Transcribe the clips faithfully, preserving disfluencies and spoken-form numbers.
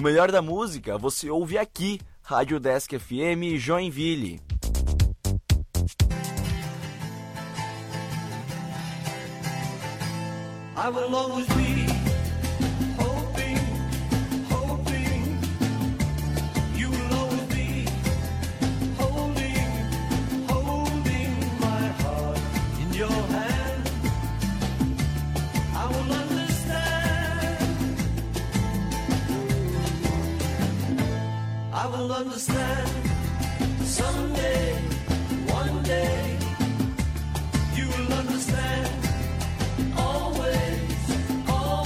melhor da música você ouve aqui, Rádio Desk F M Joinville. I will always be hoping, hoping you will always be holding, holding my heart in your hand. I will understand, I will understand someday, one day you will understand. Always, always.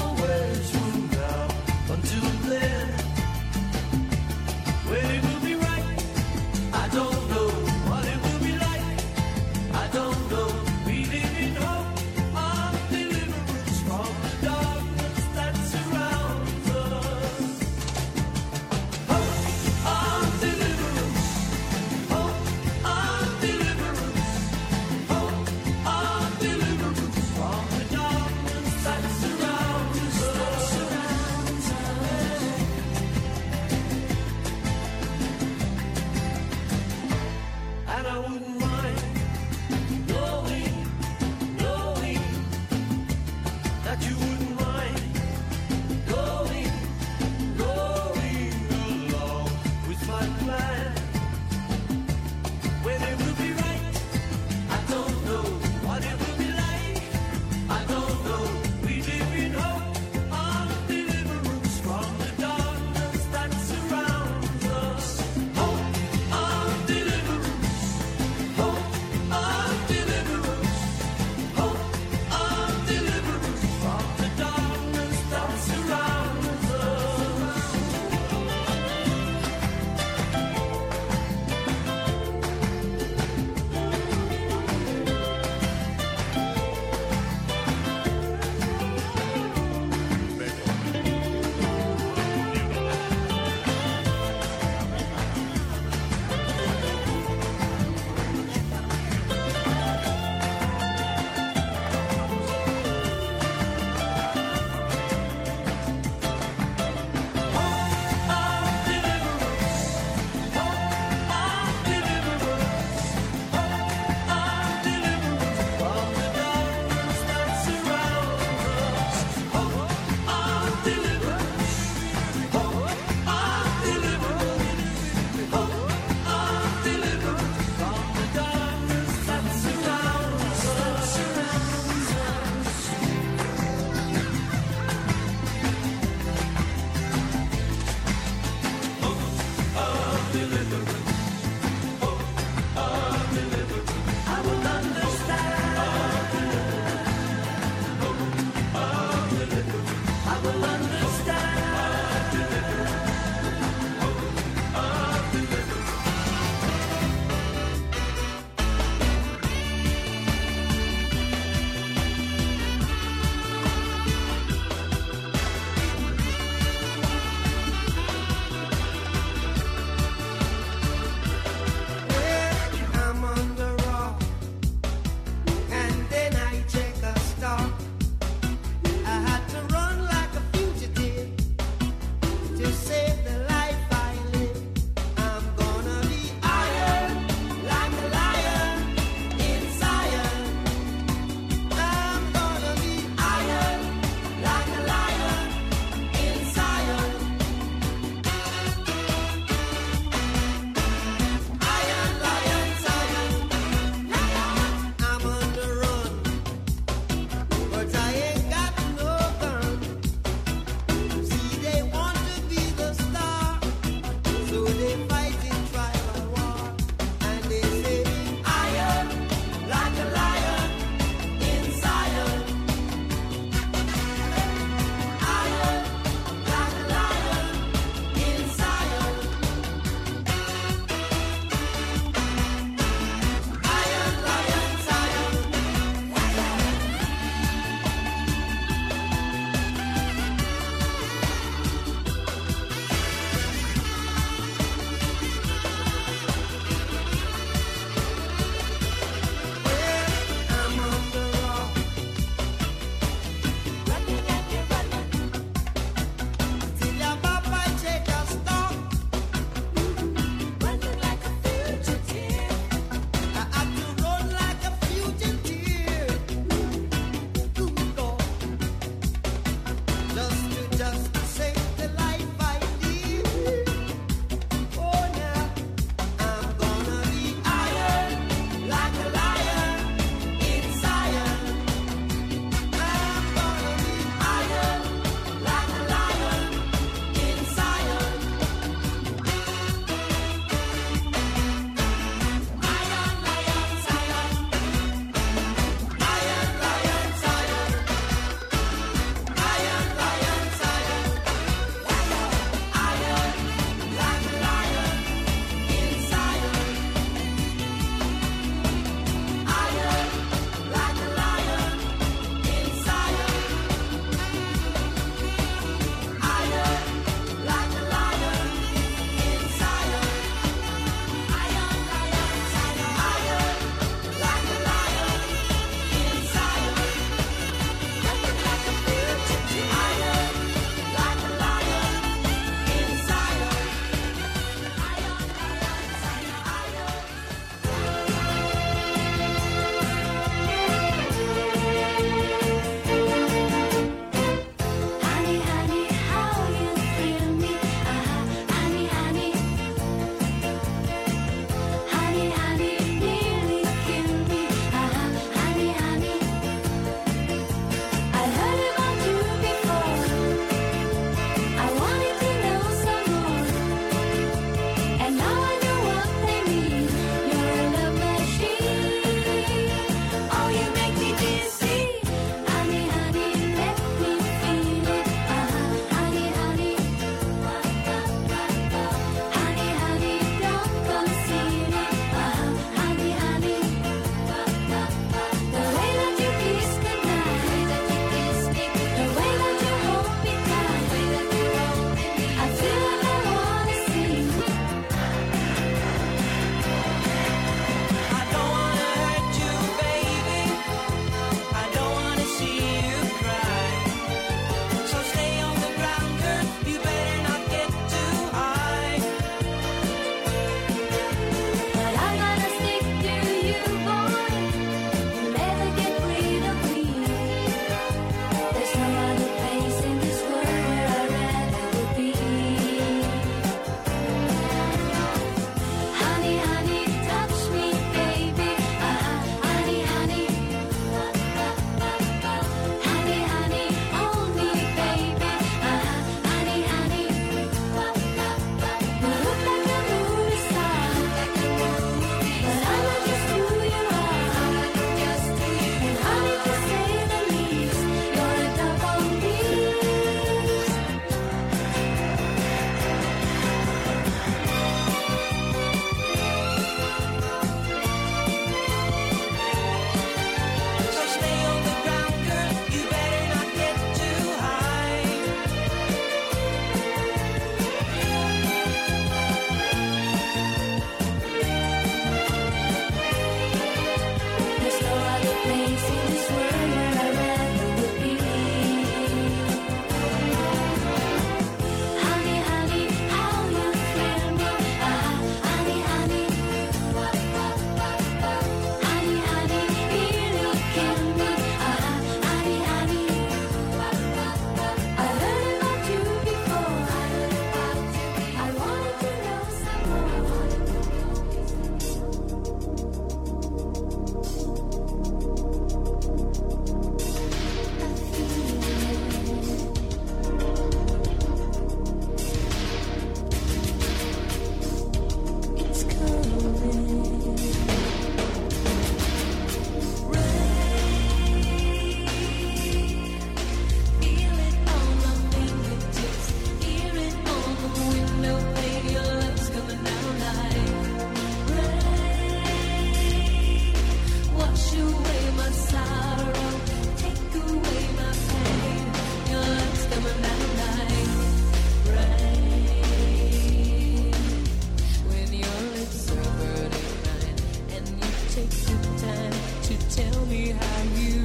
me how you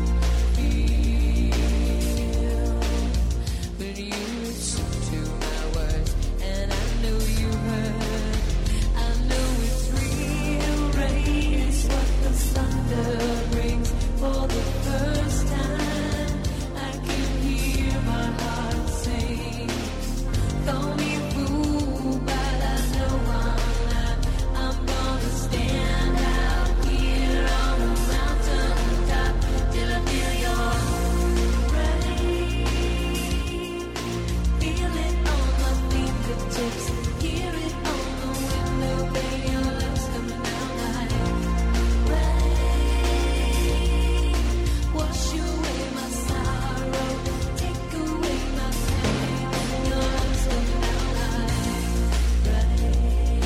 feel when you listen to my words, and I know you heard. I know it's real. Rain is what the thunder brings for the first time. I can hear my heart sing. Call me a fool, but I know I'm not. I'm gonna stand out here on the mountain top till I feel your rain. Feel it on my fingertips, hear it on the window pane. Your love's coming down like rain. Wash away my sorrow, take away my pain. Your love's coming down like rain.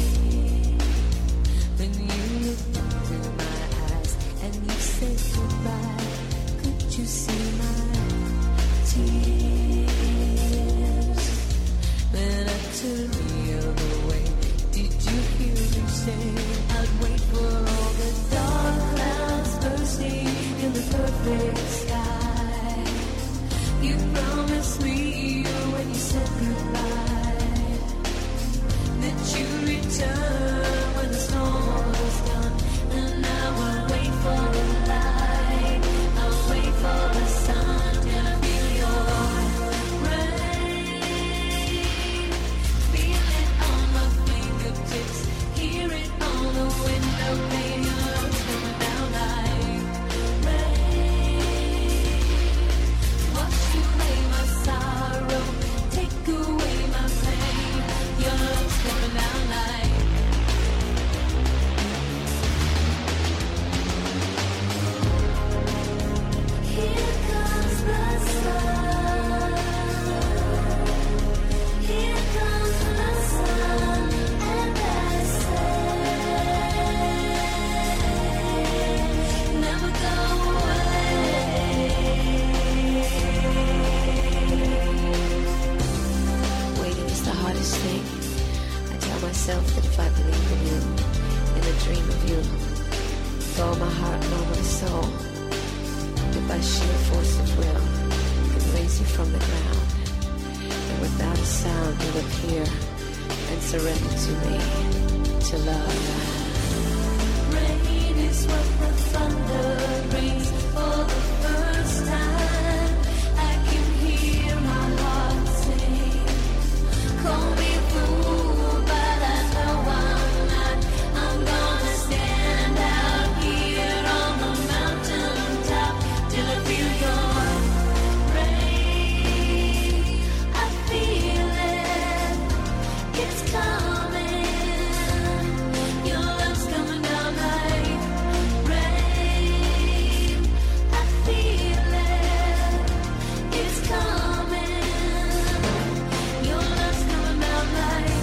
When you look into my eyes and you say goodbye, could you see my tears? When I turned the other way, did you hear me say I'd wait for all the dark clouds bursting in the perfect sky? You promised me when you said goodbye that you'd return when the storm was gone. And now I'll wait for the light, I'll wait for the sun till I feel your rain. Feel it on my fingertips, hear it on the window pane. Your love's coming down like rain. Wash away my sorrow, take away my pain. Your love's coming down like here comes the sun. Here comes the sun, and I say, never go away. Waiting is the hardest thing. I tell myself that if I believe in you, in a dream of you, with all my heart and all my soul, that by sheer force of will, I can raise you from the ground, and without a sound you'll appear and surrender to me, to love. Rain is what the thunder brings for the first time. I can hear my heart sing. Call me a fool, but I know I'm not. I'm gonna stand out here on the mountain top till I feel your rain. I feel it, it's coming. Your love's coming down like rain. I feel it, it's coming. Your love's coming down like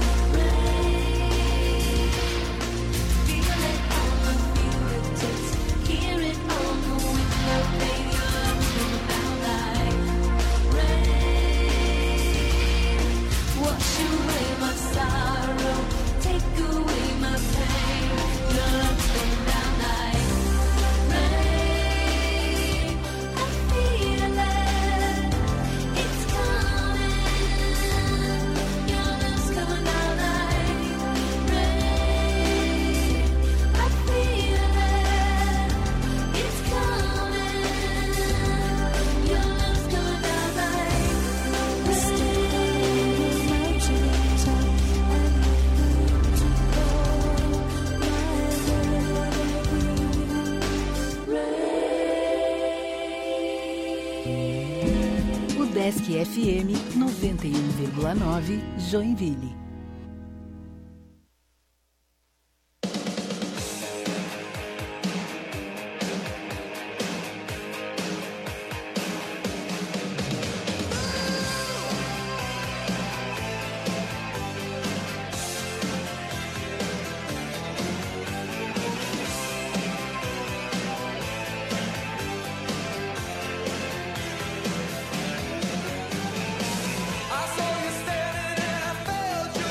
rain. Feel it on my fingertips, hear it on the window pane. Your love's coming down like rain. Wash away my sorrow, take away my pain. Your love's coming down like rain. I feel it, it's coming. Your love's coming down like rain. I feel it, it's coming. Your love's coming down like O Desk F M noventa e um vírgula nove, Joinville. I saw you standing and I felt you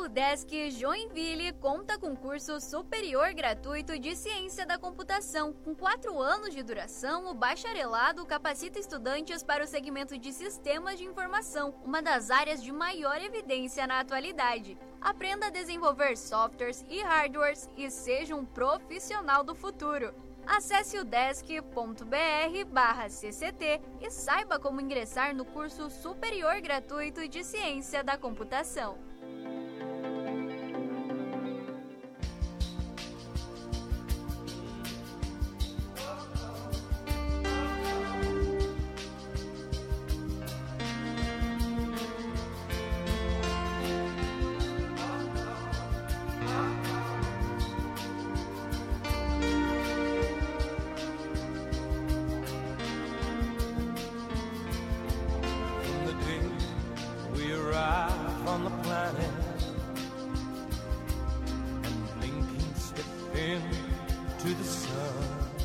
UDESC Joinville conta com curso superior gratuito de Ciência da Computação. Com quatro anos de duração, o bacharelado capacita estudantes para o segmento de Sistemas de Informação, uma das áreas de maior evidência na atualidade. Aprenda a desenvolver softwares e hardwares e seja um profissional do futuro. Acesse udesc.br barra CCT e saiba como ingressar no curso superior gratuito de Ciência da Computação. On the planet and blinking step into the sun.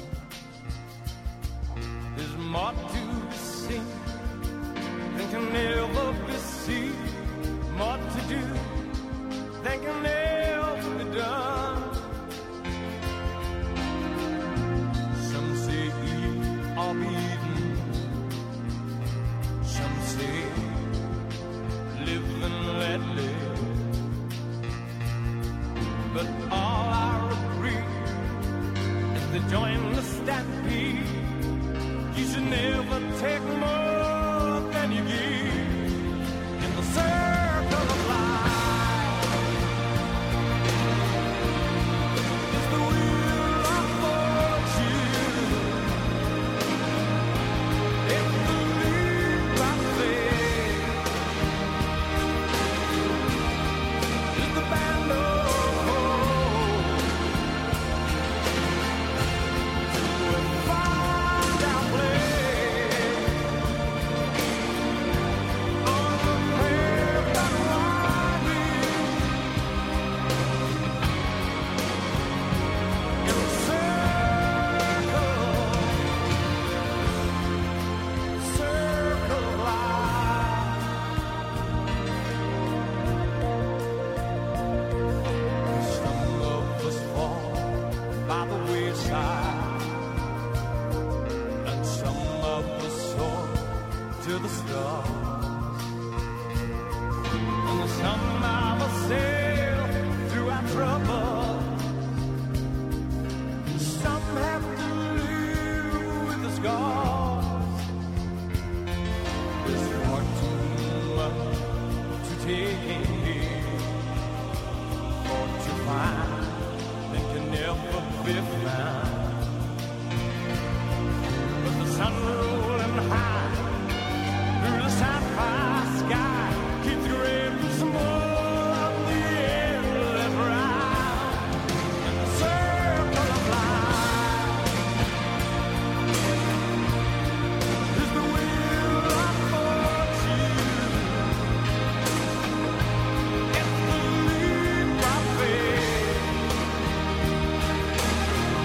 There's more to be seen than can never be seen, more to do than can never be done. Some say eat or be eaten, some say live and let live. But all I agree is to join the stampede. You should never take more than you give in the circle of life. It's the wheel of fortune. It's the leap of faith. The band of hope to find our place on the path that winding in a circle, circle of life. Some of us fall by the wayside, and some of us soar to the stars, and some of us sail through our trouble. Some have to live with the scars. There's far too much to take, or to find that can never be found. But the sun rolling high through the sapphire sky keeps grading some more of the endless ride in the circle of life. Is the wheel of fortune. It's the leap of faith.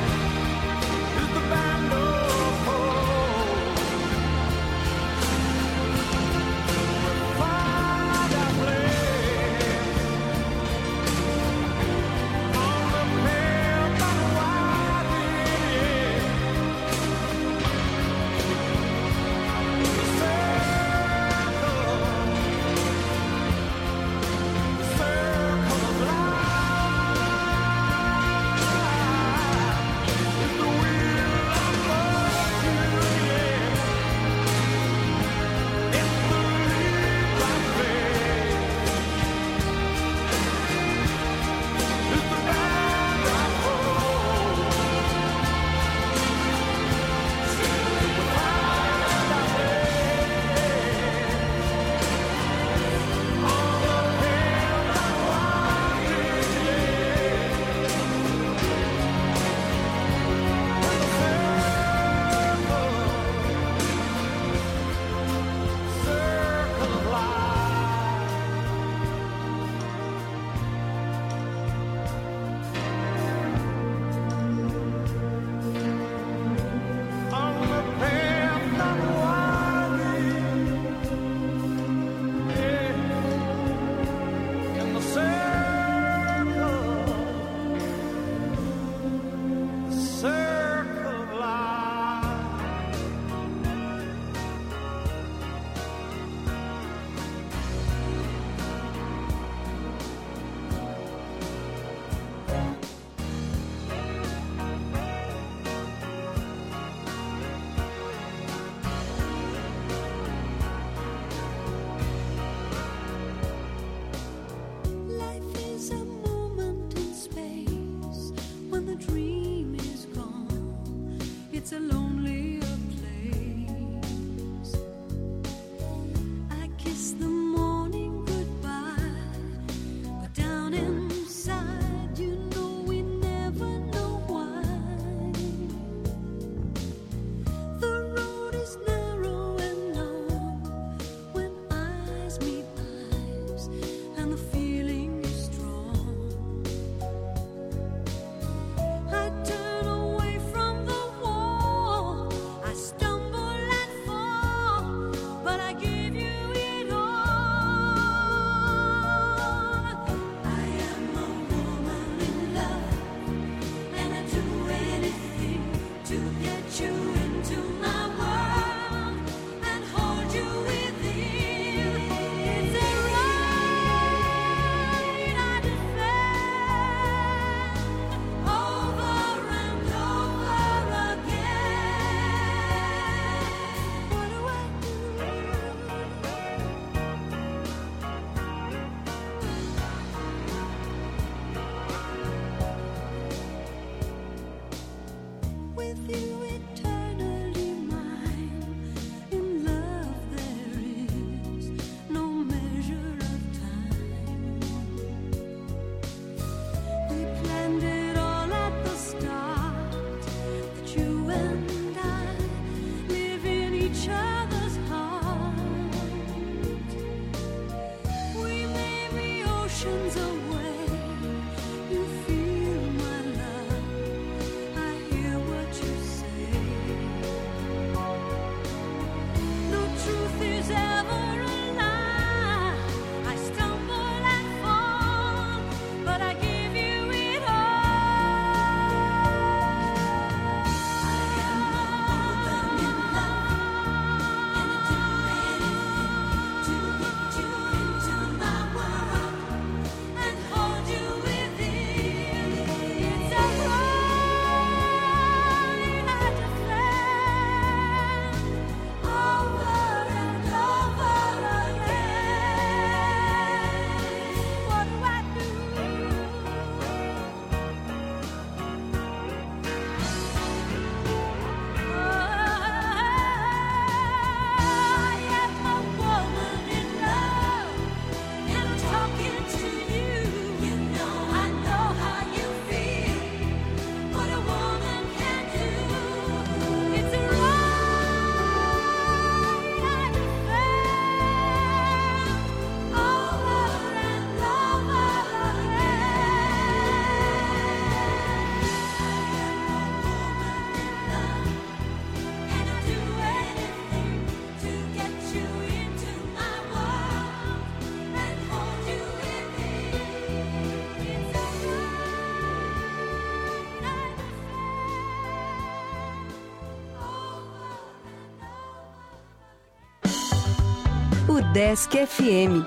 Udesc F M.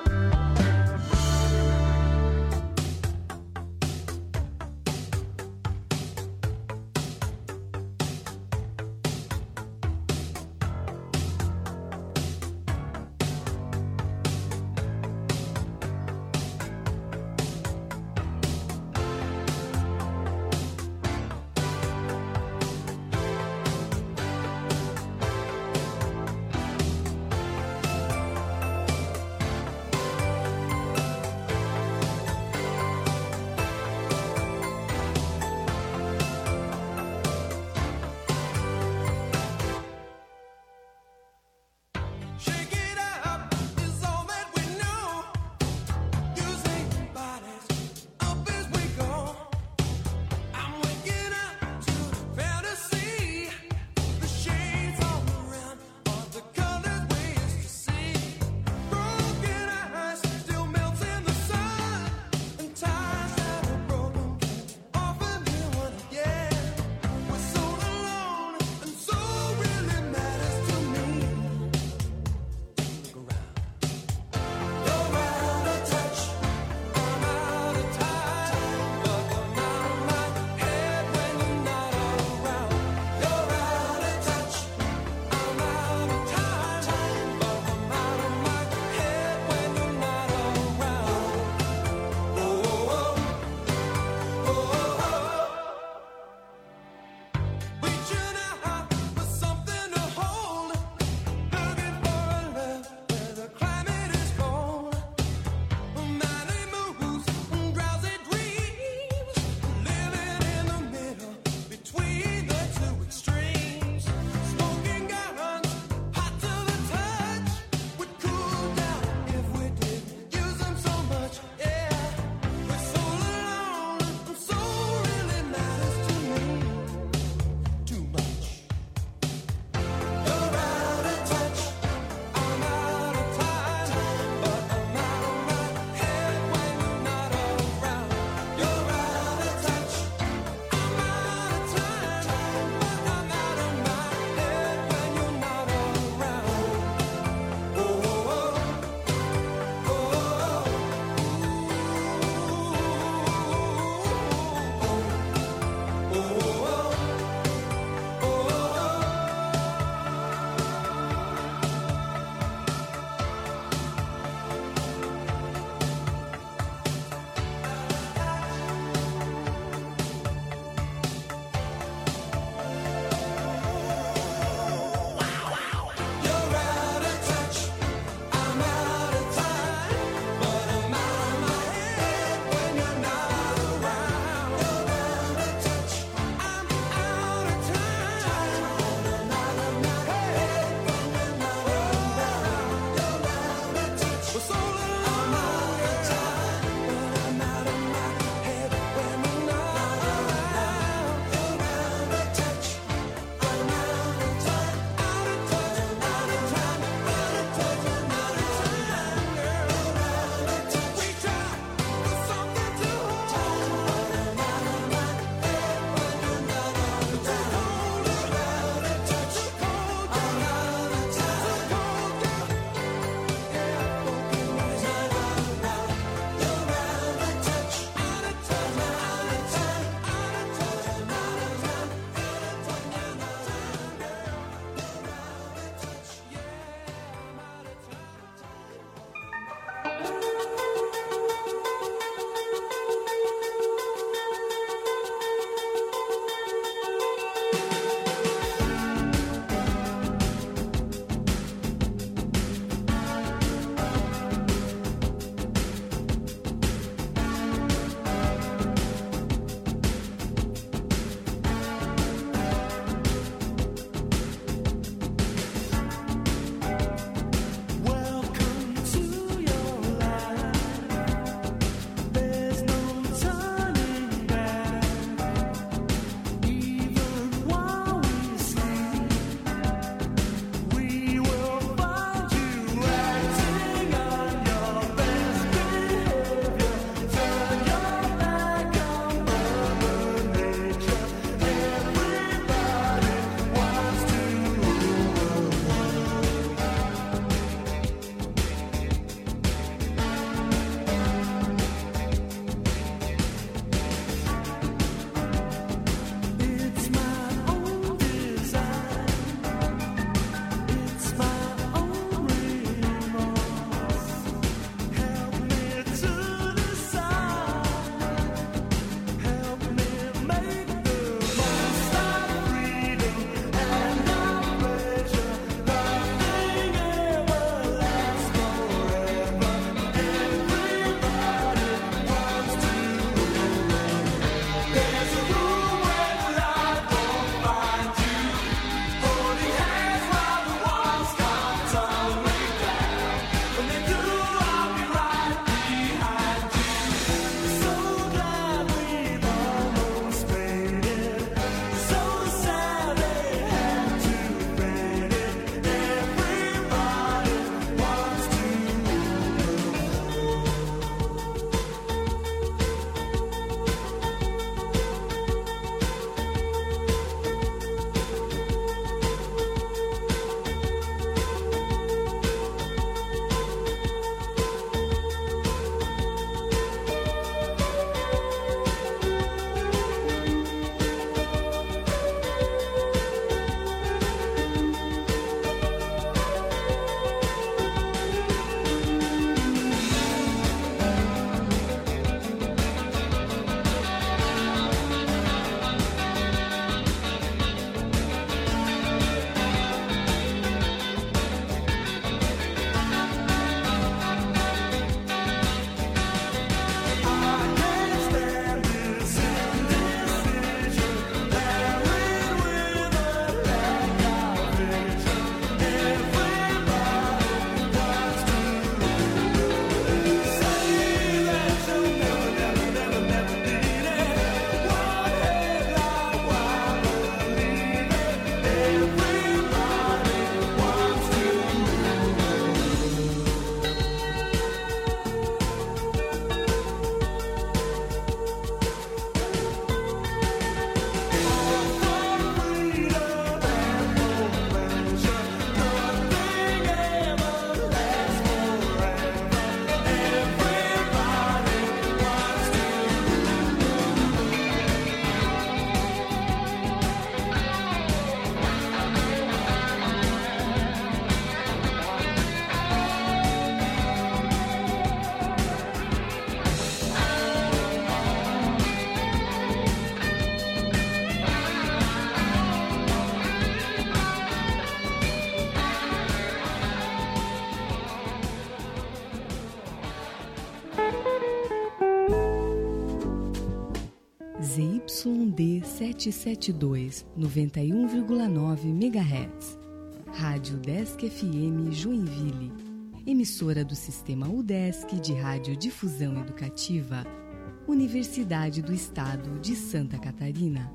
Y D setecentos e setenta e dois, noventa e um vírgula nove megahertz. Rádio Desk F M Joinville, emissora do Sistema UDESC de Radiodifusão Educativa, Universidade do Estado de Santa Catarina.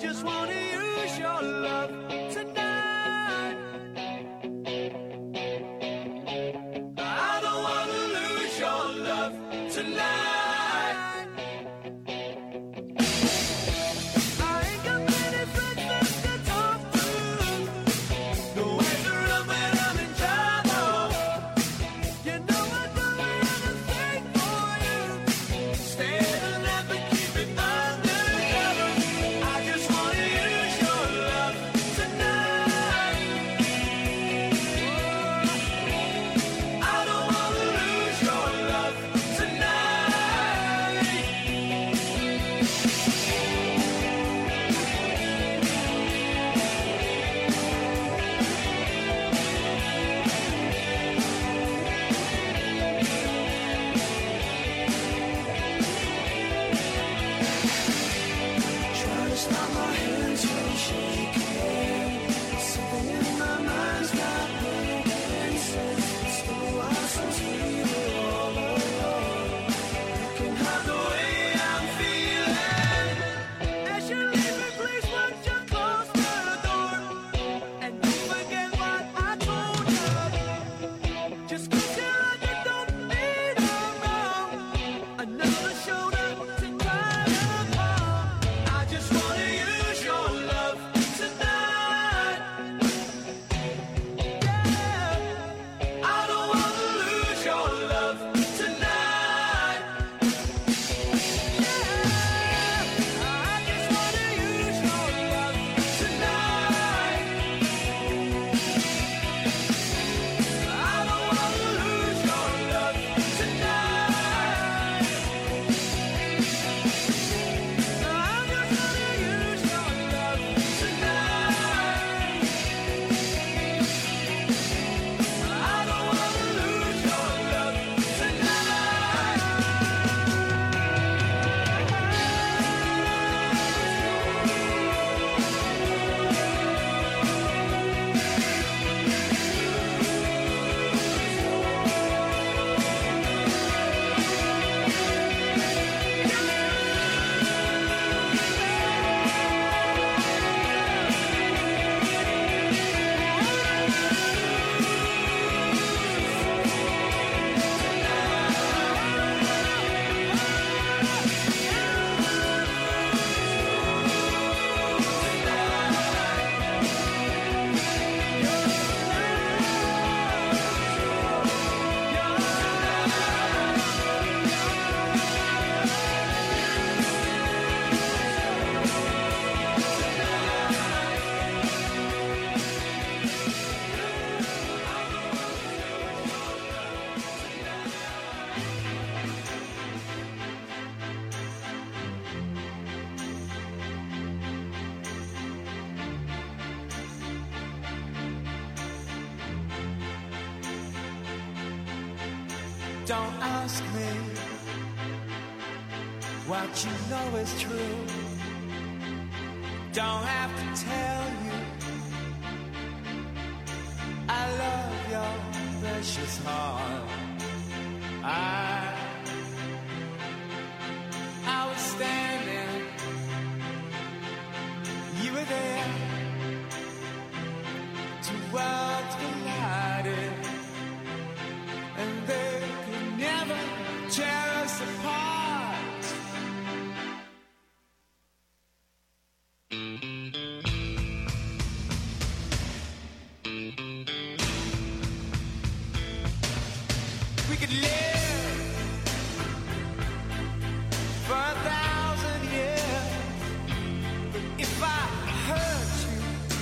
just want to use your love tonight. I don't want to lose your love tonight. Don't ask me what you know is true. Don't have to tell you I love your precious heart. I, I was standing, you were there, two worlds collided, and they could never tear us apart. We could live for a thousand years, but if I hurt you,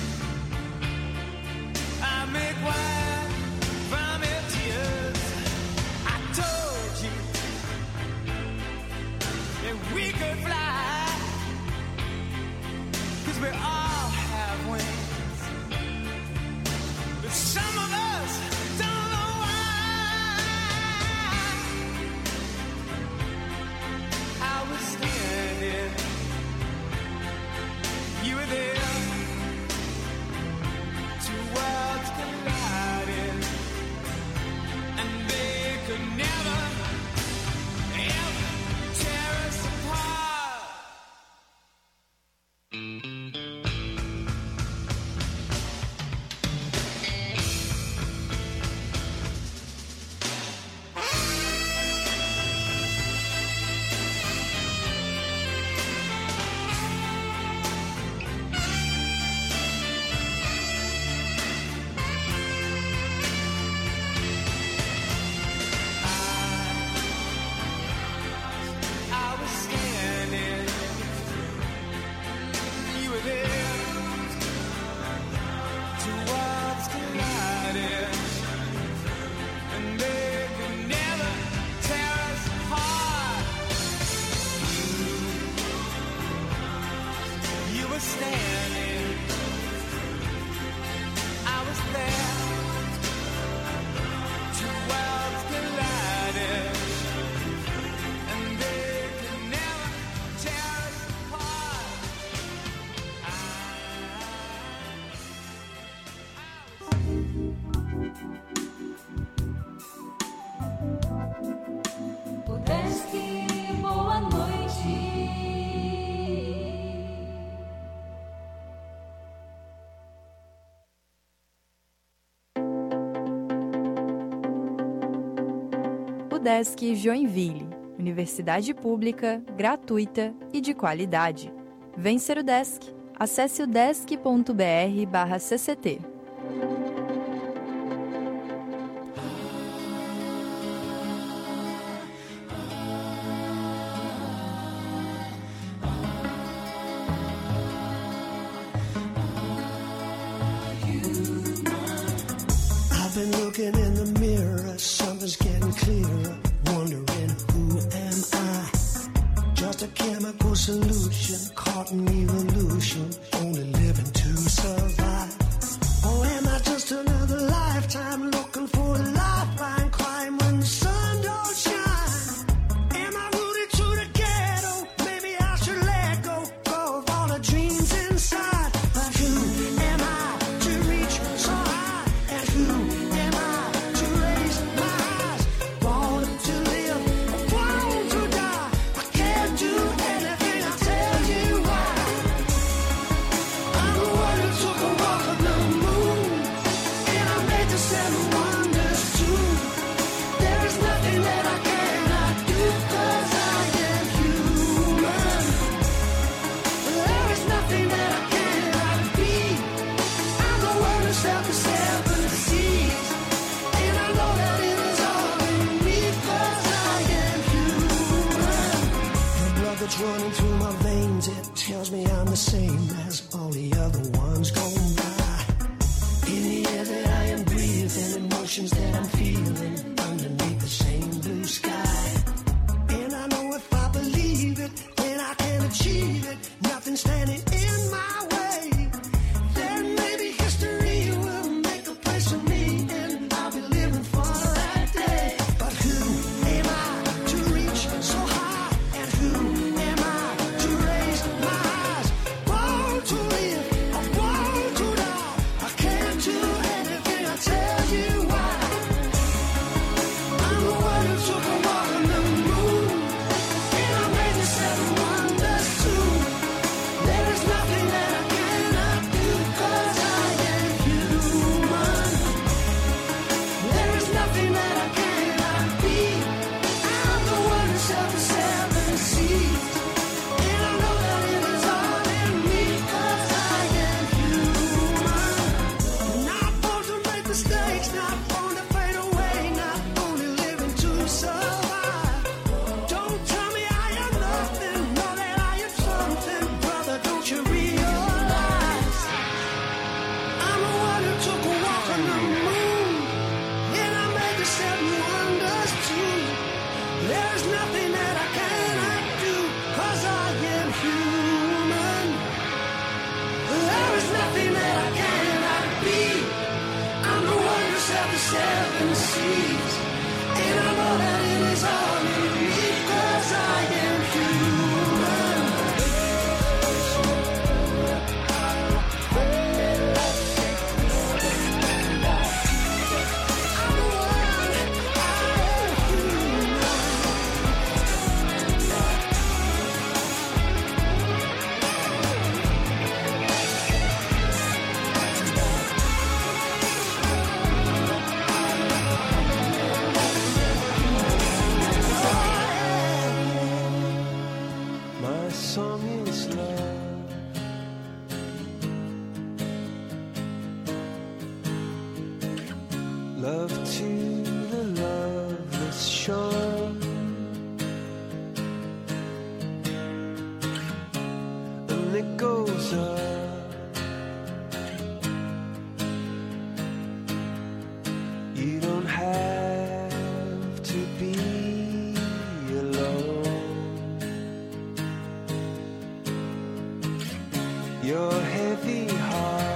I make wine from your tears. I told you that we could fly, 'cause we all have wings, but some of us don't know why. I was standing, you were there, two worlds collided, and they could never, ever tear us apart. understanding. I was there, two worlds collided, and they could never tear us apart. Udesky, boa noite. Udesc Joinville, universidade pública, gratuita e de qualidade. Vem ser Udesc. Acesse udesc ponto br barra cct. I've been looking in the mirror, something's getting clearer, wondering who am I? Just a chemical solution, caught in evolution, only living to survive. Or am I just another lifetime looking for a lifeline, crying when the sun don't shine? Am I rooted to the ghetto? Maybe I should let go, go of all the dreams inside. But who am I to reach so high? And who am I to raise my eyes? Born to live, born to die. I can't do anything, I'll tell you why. I'm the one who took a walk on the moon, and I made the seven wonders too. There is nothing that I cannot do, 'cause I am human. There is nothing that I cannot be. I'm the one who sailed the seven seas, and I know that it is all in me, 'cause I am human. The blood that's running through my veins, it tells me I'm the same as all the other ones gone by. In the air that I am breathing, emotions that I'm feeling underneath the same blue sky. And I know if I believe it, then I can achieve it. Nothing standing in my way. Then maybe history will make a place for me, and I'll be living for that day. But who am I to reach so high? And who am I to raise my eyes? Born to live, I'm born to die. I can't do anything, I'll tell you why. I'm the one who took a walk on the moon, and I made the seven wonders too. There is your heavy heart.